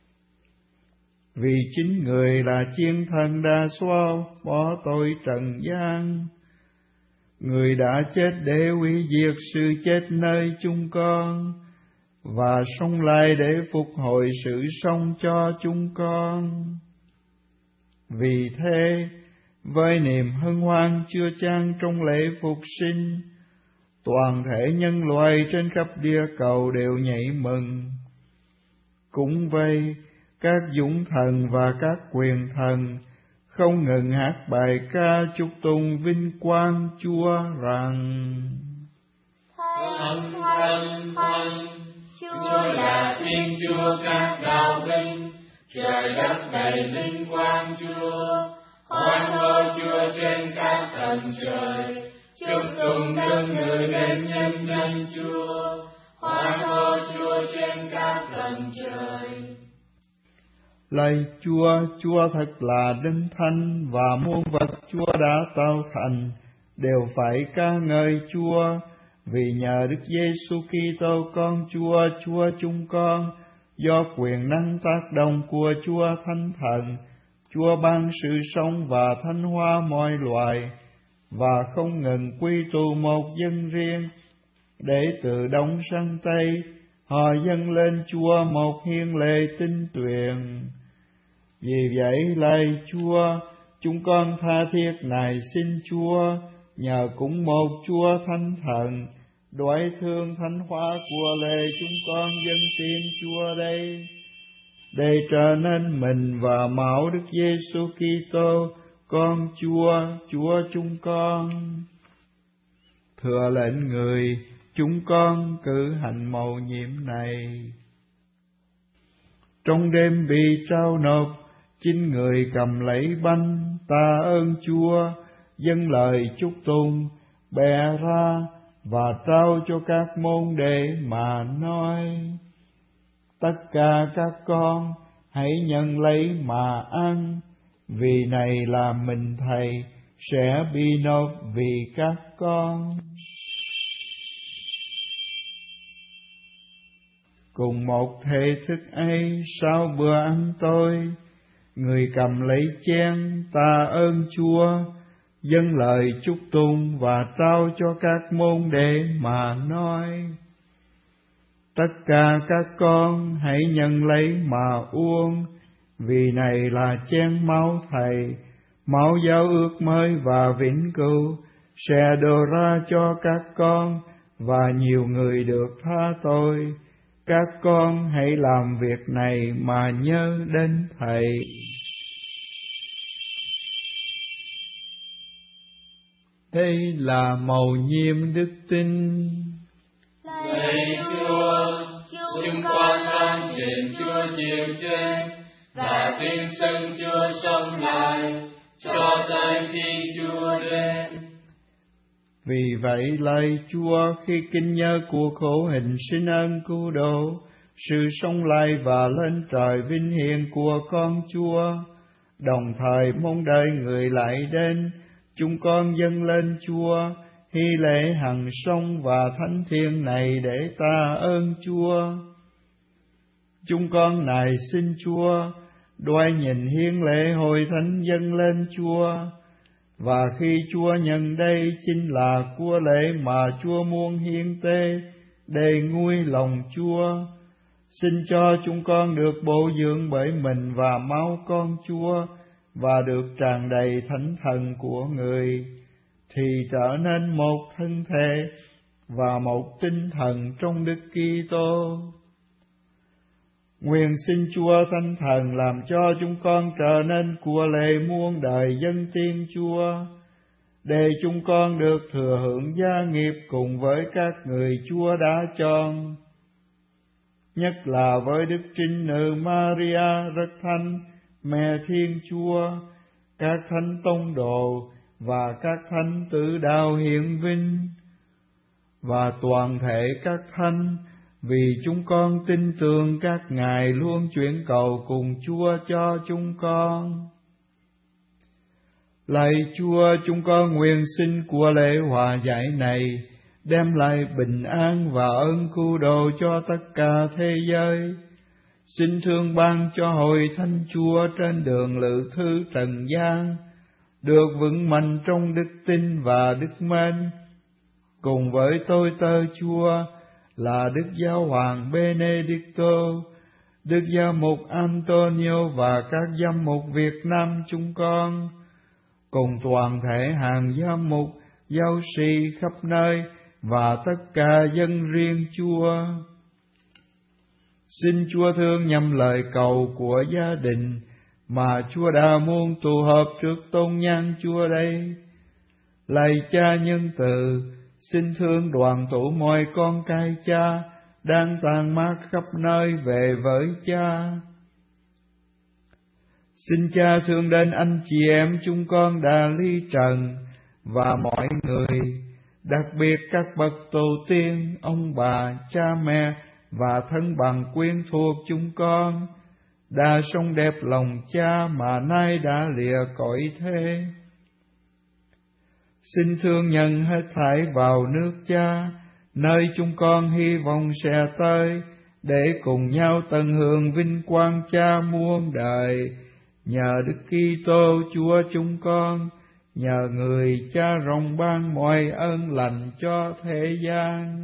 Speaker 1: Vì chính người là chiến thần đã xóa bỏ tội trần gian. Người đã chết để hủy diệt sự chết nơi chúng con, và sống lại để phục hồi sự sống cho chúng con. Vì thế, với niềm hân hoan chưa chan trong lễ phục sinh, toàn thể nhân loại trên khắp địa cầu đều nhảy mừng. Cũng vậy, các dũng thần và các quyền thần không ngừng hát bài ca chúc tụng vinh quang Chúa rằng:
Speaker 2: Thánh, thánh, thánh, Chúa là Thiên Chúa các đạo binh, trời đất đầy vinh quang Chúa. Hoan hô Chúa trên các tầng trời, chúc tụng đức ngự đến nhân danh Chúa. Hoan hô Chúa trên các tầng trời.
Speaker 1: Lạy Chúa, Chúa thật là đấng thánh, và muôn vật Chúa đã tạo thành đều phải ca ngợi Chúa, vì nhờ Đức Giêsu Kitô con Chúa, Chúa chúng con, do quyền năng tác động của Chúa Thánh Thần, Chúa ban sự sống và thánh hóa mọi loài, và không ngừng quy tụ một dân riêng, để từ đông sang tây họ dâng lên Chúa một hiến lễ tinh tuyền. Vì vậy, lạy Chúa, chúng con tha thiết nài xin Chúa, nhờ cũng một Chúa Thánh Thần, đoái thương thánh hóa của lễ chúng con dâng tiên Chúa đây, để trở nên mình và máu Đức Giêsu Kitô, con Chúa, Chúa chúng con. Thừa lệnh người, chúng con cử hành mầu nhiệm này. Trong đêm bị trao nộp, chính người cầm lấy bánh, tạ ơn Chúa, dâng lời chúc tụng, bẻ ra và trao cho các môn đệ mà nói: Tất cả các con hãy nhận lấy mà ăn, vì này là mình Thầy sẽ bị nộp vì các con. Cùng một thể thức ấy, sau bữa ăn tối, người cầm lấy chén, tạ ơn Chúa, dâng lời chúc tụng và trao cho các môn đệ mà nói: Tất cả các con hãy nhận lấy mà uống, vì này là chén máu Thầy, máu giao ước mới và vĩnh cửu, sẽ đổ ra cho các con và nhiều người được tha tội. Các con hãy làm việc này mà nhớ đến Thầy. Đây là mầu nhiệm đức tin.
Speaker 2: Lạy Chúa, chúng con đang trình Chúa chiều trên và tin xưng Chúa sống lại cho tới khi Chúa đến.
Speaker 1: Vì vậy, lạy Chúa, khi kinh nhớ cuộc khổ hình sinh ơn cứu độ, sự sống lại và lên trời vinh hiển của con Chúa, đồng thời mong đợi người lại đến, chúng con dâng lên Chúa hy lễ hằng sống và thánh thiêng này để ta ơn Chúa. Chúng con nài xin Chúa đoái nhìn hiến lễ hội thánh dâng lên Chúa, và khi Chúa nhận đây chính là của lễ mà Chúa muốn hiến tế để nguôi lòng Chúa. Xin cho chúng con được bổ dưỡng bởi mình và máu con Chúa, và được tràn đầy thánh thần của người, thì trở nên một thân thể và một tinh thần trong Đức Kitô. Nguyện xin Chúa Thánh Thần làm cho chúng con trở nên của lễ muôn đời dân tiên Chúa, để chúng con được thừa hưởng gia nghiệp cùng với các người Chúa đã chọn, nhất là với Đức Trinh Nữ Maria rất thánh, Mẹ Thiên Chúa, các thánh tông đồ và các thánh tử đạo hiển vinh, và toàn thể các thánh, vì chúng con tin tưởng các ngài luôn chuyển cầu cùng Chúa cho chúng con. Lạy Chúa, chúng con nguyện xin của lễ hòa giải này đem lại bình an và ơn cứu độ cho tất cả thế giới. Xin thương ban cho hội thánh Chúa trên đường lữ thư trần gian được vững mạnh trong đức tin và đức mến, cùng với tôi tớ Chúa là Đức Giáo hoàng Benedicto, Đức Giám mục Antonio và các giám mục Việt Nam chúng con, cùng toàn thể hàng giám mục, giáo sĩ khắp nơi và tất cả dân riêng Chúa. Xin Chúa thương nhằm lời cầu của gia đình mà Chúa đã muốn tụ họp trước tôn nhan Chúa đây. Lạy Cha nhân từ, xin thương đoàn tụ mọi con cái Cha đang tàn mát khắp nơi về với Cha. Xin Cha thương đến anh chị em chúng con đã ly trần và mọi người, đặc biệt các bậc tổ tiên, ông bà, cha mẹ và thân bằng quyến thuộc chúng con đã sống đẹp lòng Cha mà nay đã lìa cõi thế. Xin thương nhận hết thảy vào nước Cha, nơi chúng con hy vọng sẽ tới, để cùng nhau tận hưởng vinh quang Cha muôn đời, nhờ Đức Kitô Chúa chúng con, nhờ người Cha rộng ban mọi ơn lành cho thế gian.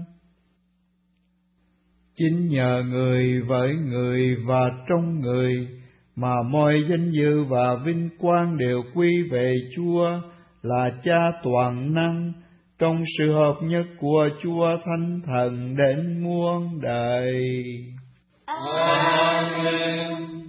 Speaker 1: Chính nhờ người, với người và trong người mà mọi danh dự và vinh quang đều quy về Chúa là Cha toàn năng, trong sự hợp nhất của Chúa Thánh Thần đến muôn đời.
Speaker 2: Amen.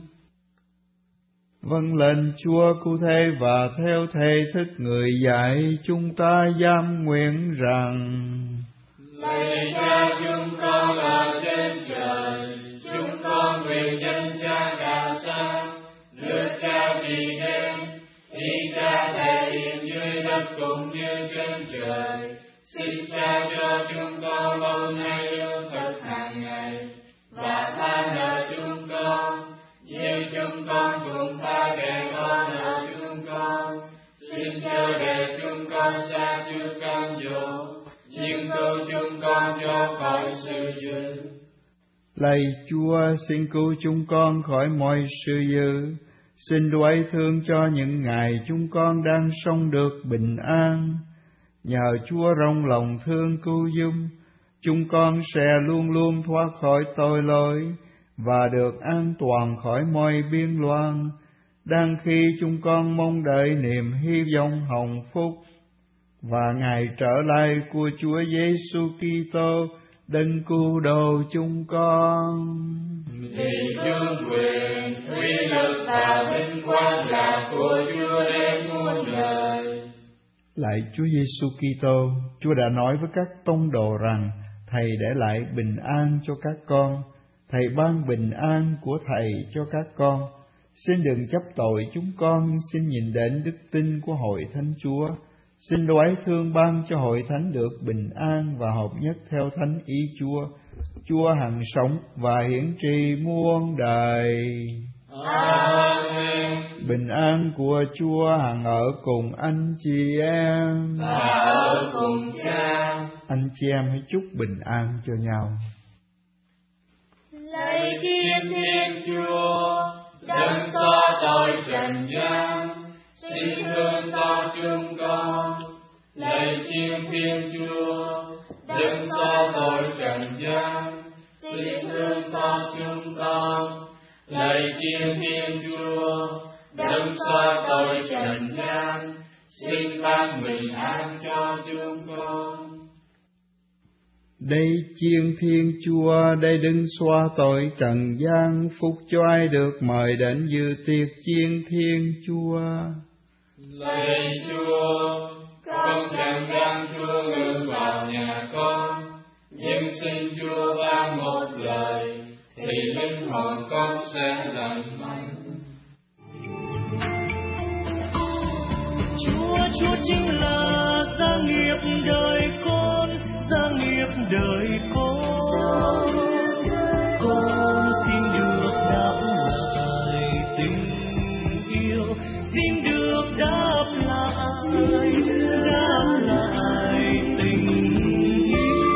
Speaker 1: Vâng lệnh Chúa cụ thể và theo thể thức người dạy, chúng ta giam nguyện rằng:
Speaker 2: Lạy Cha chúng con ở trên trời, chúng con nguyện danh Cha cao sang, nước Cha vì đến, ý Cha thể hiện dưới đất cũng như trên trời. Xin Cha cho chúng con lâu nay lương thực hàng ngày, và tha nợ chúng con, như chúng con cũng tha kẻ có nợ chúng con. Xin chớ để chúng con sa trước cám dỗ, nhưng cứu chúng con cho khỏi sự dữ.
Speaker 1: Lạy Chúa, xin cứu chúng con khỏi mọi sự dữ. Xin đoái thương cho những ngày chúng con đang sống được bình an. Nhờ Chúa rộng lòng thương cứu giúp, chúng con sẽ luôn luôn thoát khỏi tội lỗi và được an toàn khỏi mọi biên loạn, đang khi chúng con mong đợi niềm hy vọng hồng phúc và ngày trở lại của Chúa Giêsu Kitô, đấng cứu độ chúng con.
Speaker 2: Vì vương quyền, uy lực và vinh quang là của Chúa đến muôn đời.
Speaker 1: Lạy Chúa Giêsu Kitô, Chúa đã nói với các tông đồ rằng Thầy để lại bình an cho các con. Thầy ban bình an của Thầy cho các con. Xin đừng chấp tội chúng con, nhưng xin nhìn đến đức tin của Hội Thánh Chúa. Xin đoái thương ban cho Hội Thánh được bình an và hợp nhất theo thánh ý Chúa. Chúa hằng sống và hiển trị muôn đời.
Speaker 2: Amen.
Speaker 1: Bình an của Chúa hằng ở cùng anh chị em
Speaker 2: và ở cùng Cha.
Speaker 1: Anh chị em hãy chúc bình an cho nhau.
Speaker 2: Lạy Thiên Thiên Chúa, đấng xóa tội trần gian, xin thương xót chúng con. Lạy Thiên Thiên Chúa, đấng xóa tội trần gian, xin thương xót chúng con. Lạy Thiên Thiên Chúa, đấng xóa tội trần gian, xin ban bình an cho chúng con.
Speaker 1: Đây chiên Thiên Chúa, đây đấng xóa tội trần gian, phúc cho ai được mời đến dự tiệc chiên Thiên Chúa.
Speaker 2: Lạy Chúa, con chẳng đang Chúa ngự vào nhà con, nhưng xin Chúa ban một lời, thì linh hồn con sẽ lành mạnh.
Speaker 6: Chúa, Chúa chính là gia nghiệp đời con, gia nghiệp đời con. Con xin được đáp lại tình yêu, xin được đáp lại, đáp lại tình yêu.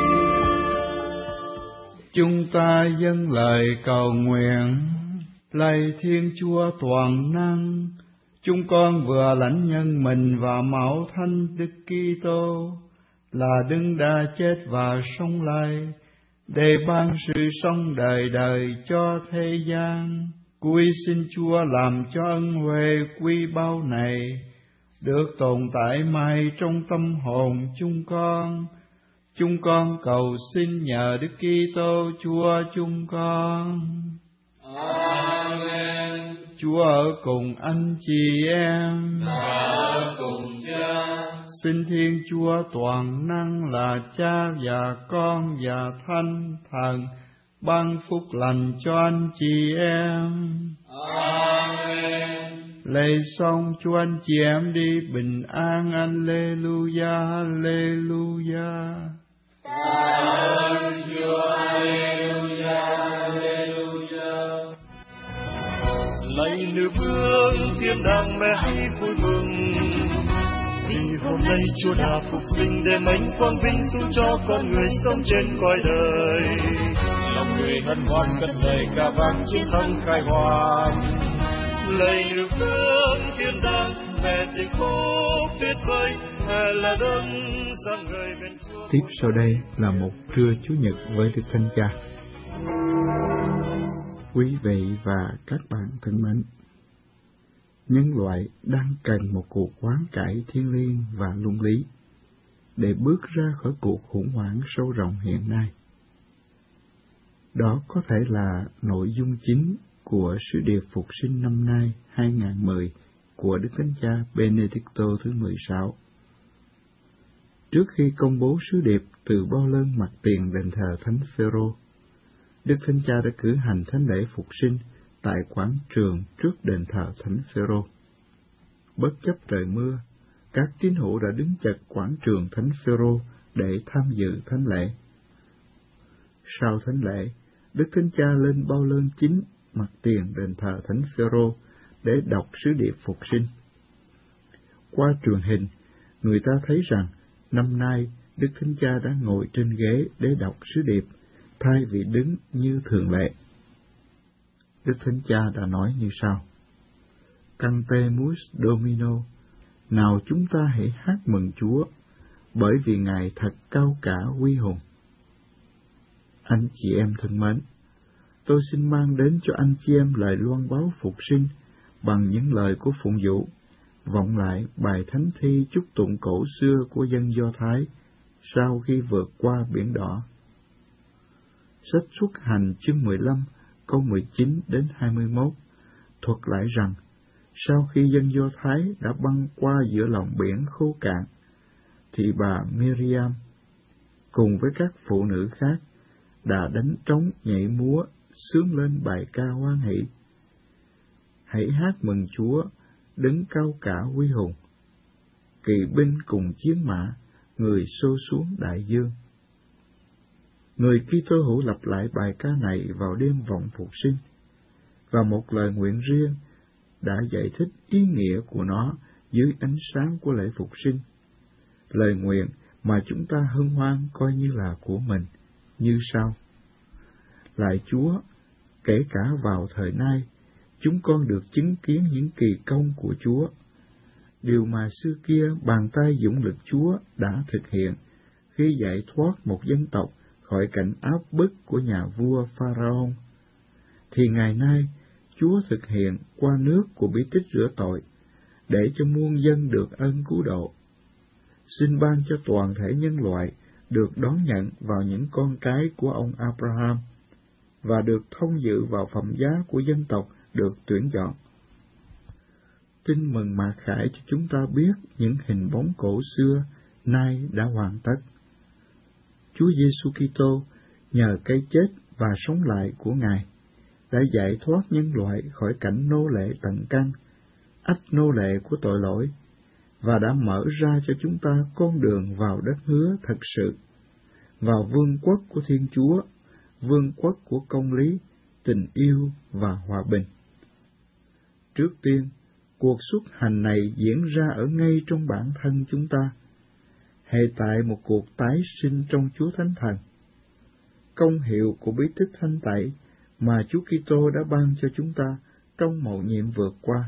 Speaker 1: Chúng ta dâng lời cầu nguyện. Lạy Thiên Chúa toàn năng, chúng con vừa lãnh nhân mình và máu Thánh Đức Kitô là đấng đã chết và sống lại, để ban sự sống đời đời cho thế gian. Cuối xin Chúa làm cho ân huệ quý báu này được tồn tại mãi trong tâm hồn chúng con. Chúng con cầu xin nhờ Đức Kitô Chúa chúng con.
Speaker 2: Amen.
Speaker 1: Chúa ở cùng anh chị em,
Speaker 2: và ở cùng Cha.
Speaker 1: Xin Thiên Chúa toàn năng là Cha và Con và Thánh Thần ban phúc lành cho anh chị em.
Speaker 2: Amen.
Speaker 1: Lạy xong cho anh chị em đi bình an. Alleluia, Alleluia.
Speaker 2: Ơn Chúa. Alleluia, Alleluia.
Speaker 6: Lạy nữ vương thiên đàng mẹ hãy vui mừng, vì hôm nay Chúa đã phục sinh để ánh quang vinh xuống cho con người sống trên cõi đời.
Speaker 2: Lòng người hân hoan cất lời ca vang chiến thắng khai hoang.
Speaker 6: Lạy nữ vương thiên đàng mẹ dịch phúc tuyệt vời, mẹ là đấng sáng ngời bên Chúa.
Speaker 1: Tiếp sau đây là một trưa Chủ nhật với Đức Thánh Cha. Quý vị và các bạn thân mến, nhân loại đang cần một cuộc hoán cải thiêng liêng và luân lý để bước ra khỏi cuộc khủng hoảng sâu rộng hiện nay. Đó có thể là nội dung chính của sứ điệp Phục sinh năm nay hai không một không của Đức Thánh Cha Benedicto thứ mười sáu. Trước khi công bố sứ điệp từ bao lơn mặt tiền đền thờ Thánh Phêrô, Đức Thánh Cha đã cử hành thánh lễ Phục sinh tại quảng trường trước đền thờ Thánh Phêrô. Bất chấp trời mưa, các tín hữu đã đứng chật quảng trường Thánh Phêrô để tham dự thánh lễ. Sau thánh lễ, Đức Thánh Cha lên bao lơn chính mặt tiền đền thờ Thánh Phêrô để đọc sứ điệp Phục sinh. Qua truyền hình, người ta thấy rằng năm nay Đức Thánh Cha đã ngồi trên ghế để đọc sứ điệp thay vì đứng như thường lệ. Đức Thánh Cha đã nói như sau: Cantemus Domino, nào chúng ta hãy hát mừng Chúa, bởi vì Ngài thật cao cả uy hùng. Anh chị em thân mến, tôi xin mang đến cho anh chị em lời loan báo phục sinh bằng những lời của Phụng Dụ, vọng lại bài thánh thi chúc tụng cổ xưa của dân Do Thái sau khi vượt qua biển đỏ. Sách Xuất Hành chương mười lăm, câu mười chín đến hai mươi mốt thuật lại rằng, sau khi dân Do Thái đã băng qua giữa lòng biển khô cạn, thì bà Miriam cùng với các phụ nữ khác đã đánh trống nhảy múa, xướng lên bài ca hoan hỷ. Hãy hát mừng Chúa, đấng cao cả uy hùng. Kỵ binh cùng chiến mã, người xô xuống đại dương. Người Kitô hữu lặp lại bài ca này vào đêm vọng phục sinh, và một lời nguyện riêng đã giải thích ý nghĩa của nó dưới ánh sáng của lễ phục sinh. Lời nguyện mà chúng ta hân hoan coi như là của mình, như sau: Lạy Chúa, kể cả vào thời nay, chúng con được chứng kiến những kỳ công của Chúa, điều mà xưa kia bàn tay dũng lực Chúa đã thực hiện khi giải thoát một dân tộc khỏi cảnh áp bức của nhà vua Pharaoh, thì ngày nay Chúa thực hiện qua nước của bí tích rửa tội, để cho muôn dân được ơn cứu độ. Xin ban cho toàn thể nhân loại được đón nhận vào những con cái của ông Abraham, và được thông dự vào phẩm giá của dân tộc được tuyển chọn. Tin mừng mạc khải cho chúng ta biết những hình bóng cổ xưa nay đã hoàn tất. Chúa Giêsu Kitô nhờ cái chết và sống lại của Ngài đã giải thoát nhân loại khỏi cảnh nô lệ tận căn, ách nô lệ của tội lỗi, và đã mở ra cho chúng ta con đường vào đất hứa thật sự, vào vương quốc của Thiên Chúa, vương quốc của công lý, tình yêu và hòa bình. Trước tiên, cuộc xuất hành này diễn ra ở ngay trong bản thân chúng ta, hệ tại một cuộc tái sinh trong Chúa Thánh Thần. Công hiệu của bí tích thanh tẩy mà Chúa Kitô đã ban cho chúng ta trong mầu nhiệm vượt qua.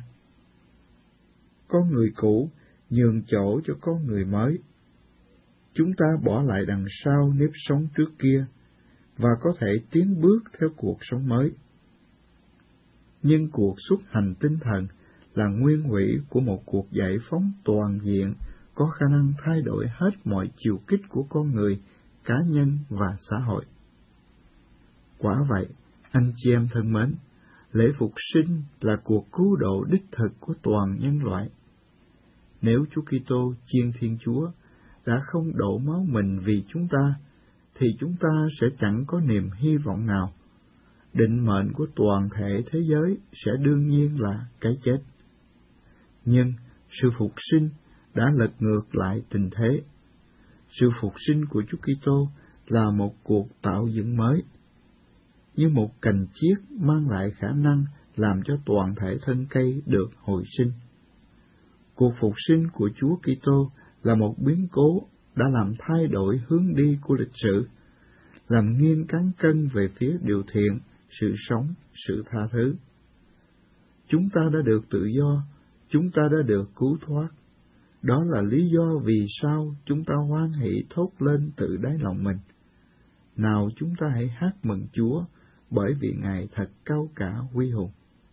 Speaker 1: Con người cũ nhường chỗ cho con người mới. Chúng ta bỏ lại đằng sau nếp sống trước kia và có thể tiến bước theo cuộc sống mới. Nhưng cuộc xuất hành tinh thần là nguyên hủy của một cuộc giải phóng toàn diện, có khả năng thay đổi hết mọi chiều kích của con người, cá nhân và xã hội. Quả vậy, anh chị em thân mến, lễ phục sinh là cuộc cứu độ đích thực của toàn nhân loại. Nếu Chúa Kitô chiên Thiên Chúa đã không đổ máu mình vì chúng ta, thì chúng ta sẽ chẳng có niềm hy vọng nào. Định mệnh của toàn thể thế giới sẽ đương nhiên là cái chết. Nhưng sự phục sinh đã lật ngược lại tình thế. Sự phục sinh của Chúa Kitô là một cuộc tạo dựng mới, như một cành chiết mang lại khả năng làm cho toàn thể thân cây được hồi sinh. Cuộc phục sinh của Chúa Kitô là một biến cố đã làm thay đổi hướng đi của lịch sử, làm nghiêng cán cân về phía điều thiện, sự sống, sự tha thứ. Chúng ta đã được tự do, chúng ta đã được cứu thoát. Đó là lý do vì sao chúng ta hoan hỷ thốt lên từ đáy lòng mình: nào chúng ta hãy hát mừng Chúa, bởi vì Ngài thật cao cả huy hùng.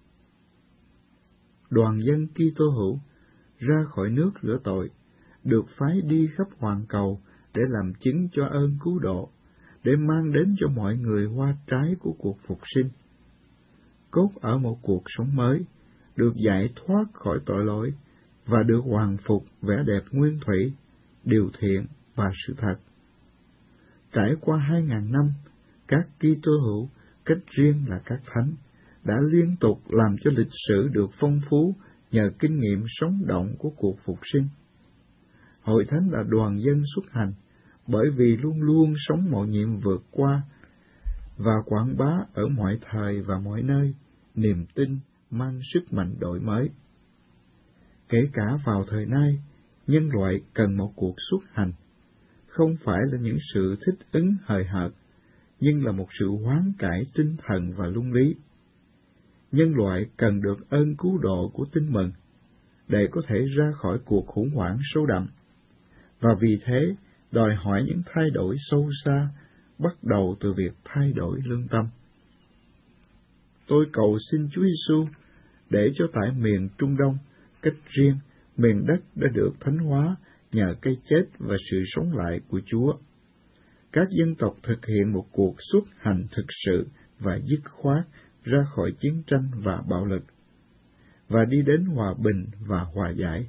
Speaker 1: Đoàn dân Kitô hữu ra khỏi nước rửa tội, được phái đi khắp hoàn cầu để làm chứng cho ơn cứu độ, để mang đến cho mọi người hoa trái của cuộc phục sinh. Cốt ở một cuộc sống mới, được giải thoát khỏi tội lỗi và được hoàn phục vẻ đẹp nguyên thủy, điều thiện và sự thật. Trải qua hai ngàn năm, các Kitô hữu, cách riêng là các thánh, đã liên tục làm cho lịch sử được phong phú nhờ kinh nghiệm sống động của cuộc phục sinh. Hội thánh là đoàn dân xuất hành, bởi vì luôn luôn sống mạo nhiệm vượt qua và quảng bá ở mọi thời và mọi nơi niềm tin mang sức mạnh đổi mới. Kể cả vào thời nay, nhân loại cần một cuộc xuất hành, không phải là những sự thích ứng hời hợt, nhưng là một sự hoán cải tinh thần và luân lý. Nhân loại cần được ơn cứu độ của Tin Mừng để có thể ra khỏi cuộc khủng hoảng sâu đậm, và vì thế đòi hỏi những thay đổi sâu xa, bắt đầu từ việc thay đổi lương tâm. Tôi cầu xin Chúa Giêsu để cho tại miền Trung Đông, cách riêng, miền đất đã được thánh hóa nhờ cái chết và sự sống lại của Chúa. Các dân tộc thực hiện một cuộc xuất hành thực sự và dứt khoát ra khỏi chiến tranh và bạo lực, và đi đến hòa bình và hòa giải.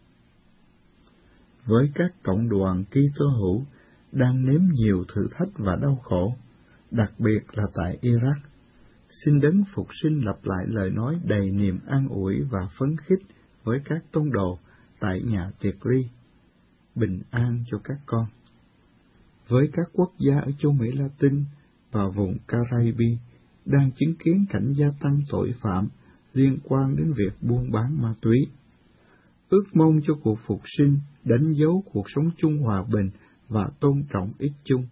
Speaker 1: Với các cộng đoàn Kitô hữu đang nếm nhiều thử thách và đau khổ, đặc biệt là tại Iraq, xin Đấng Phục Sinh lặp lại lời nói đầy niềm an ủi và phấn khích với các tông đồ tại nhà tiệc ly: bình an cho các con. Với các quốc gia ở châu Mỹ Latin và vùng Caribe đang chứng kiến cảnh gia tăng tội phạm liên quan đến việc buôn bán ma túy, ước mong cho cuộc phục sinh đánh dấu cuộc sống chung hòa bình và tôn trọng ích chung.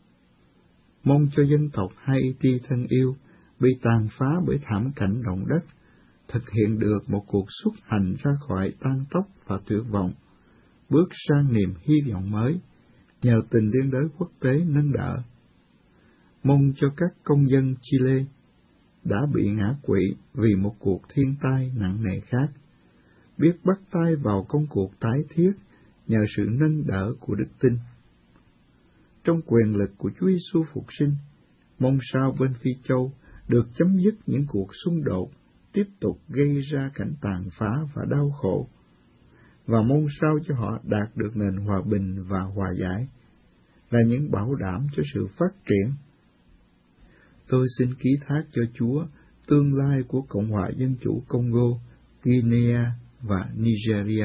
Speaker 1: Mong cho dân tộc Haiti thân yêu bị tàn phá bởi thảm cảnh động đất thực hiện được một cuộc xuất hành ra khỏi tan tóc và tuyệt vọng, bước sang niềm hy vọng mới nhờ tình liên đới quốc tế nâng đỡ. Mong cho các công dân Chile đã bị ngã quỵ vì một cuộc thiên tai nặng nề khác biết bắt tay vào công cuộc tái thiết nhờ sự nâng đỡ của đức tin. Trong quyền lực của Chúa Giêsu phục sinh, mong sao bên Phi Châu được chấm dứt những cuộc xung đột tiếp tục gây ra cảnh tàn phá và đau khổ, và mong sao cho họ đạt được nền hòa bình và hòa giải, là những bảo đảm cho sự phát triển. Tôi xin ký thác cho Chúa tương lai của Cộng hòa Dân chủ Congo, Guinea và Nigeria.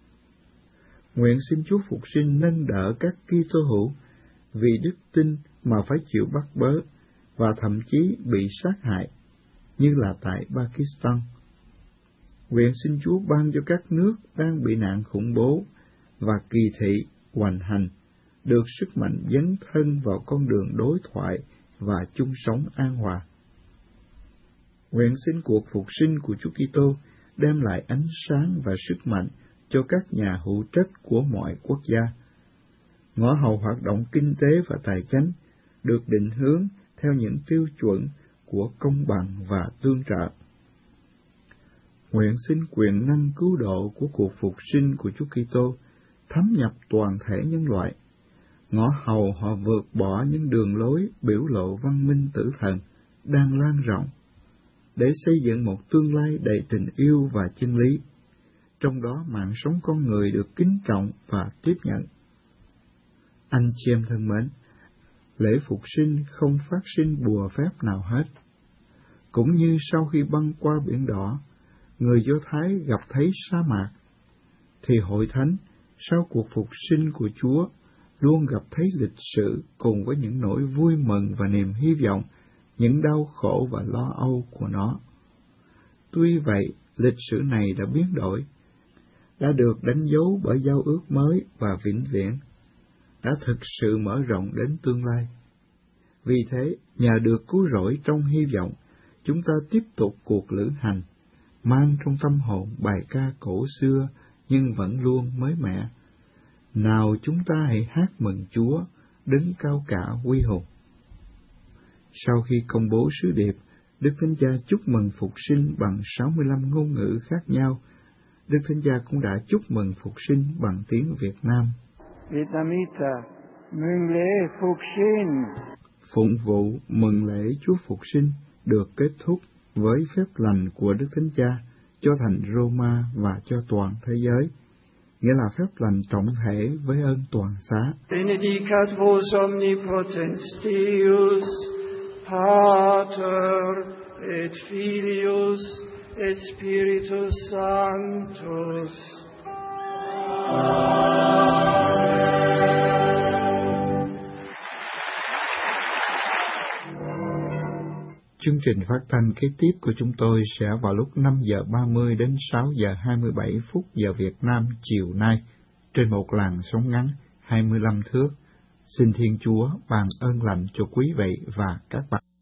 Speaker 1: Nguyện xin Chúa Phục Sinh nâng đỡ các Kitô hữu vì đức tin mà phải chịu bắt bớ và thậm chí bị sát hại, như là tại Pakistan. Nguyện xin Chúa ban cho các nước đang bị nạn khủng bố và kỳ thị hoành hành được sức mạnh dấn thân vào con đường đối thoại và chung sống an hòa. Nguyện xin cuộc phục sinh của Chúa Kitô đem lại ánh sáng và sức mạnh cho các nhà hữu trách của mọi quốc gia, ngõ hầu hoạt động kinh tế và tài chánh, được định hướng theo những tiêu chuẩn của công bằng và tương trợ. Nguyện xin quyền năng cứu độ của cuộc phục sinh của Chúa Kitô thấm nhập toàn thể nhân loại, ngõ hầu họ vượt bỏ những đường lối biểu lộ văn minh tử thần đang lan rộng, để xây dựng một tương lai đầy tình yêu và chân lý, trong đó mạng sống con người được kính trọng và tiếp nhận. Anh chị em thân mến, lễ phục sinh không phát sinh bùa phép nào hết. Cũng như sau khi băng qua biển đỏ, người Do Thái gặp thấy sa mạc, thì hội thánh sau cuộc phục sinh của Chúa luôn gặp thấy lịch sử cùng với những nỗi vui mừng và niềm hy vọng, những đau khổ và lo âu của nó. Tuy vậy, lịch sử này đã biến đổi, đã được đánh dấu bởi giao ước mới và vĩnh viễn, đã thực sự mở rộng đến tương lai. Vì thế, nhờ được cứu rỗi trong hy vọng, chúng ta tiếp tục cuộc lữ hành, mang trong tâm hồn bài ca cổ xưa nhưng vẫn luôn mới mẻ. Nào chúng ta hãy hát mừng Chúa, đứng cao cả uy hùng. Sau khi công bố sứ điệp, Đức Thánh Cha chúc mừng phục sinh bằng sáu mươi lăm ngôn ngữ khác nhau. Đức Thánh Cha cũng đã chúc mừng phục sinh bằng tiếng Việt Nam.
Speaker 7: Vietnamita, mừng lễ phục sinh.
Speaker 1: Phụng vụ mừng lễ Chúa phục sinh được kết thúc với phép lành của Đức Thánh Cha cho thành Roma và cho toàn thế giới, nghĩa là phép lành tổng thể với ơn toàn xá.
Speaker 7: Benedicat vos omnipotens Deus, Pater et Filius et Spiritus Sanctus.
Speaker 1: Chương trình phát thanh kế tiếp của chúng tôi sẽ vào lúc năm giờ ba mươi đến sáu giờ hai mươi bảy phút giờ Việt Nam chiều nay trên một làn sóng ngắn hai mươi lăm thước. Xin Thiên Chúa ban ơn lành cho quý vị và các bạn.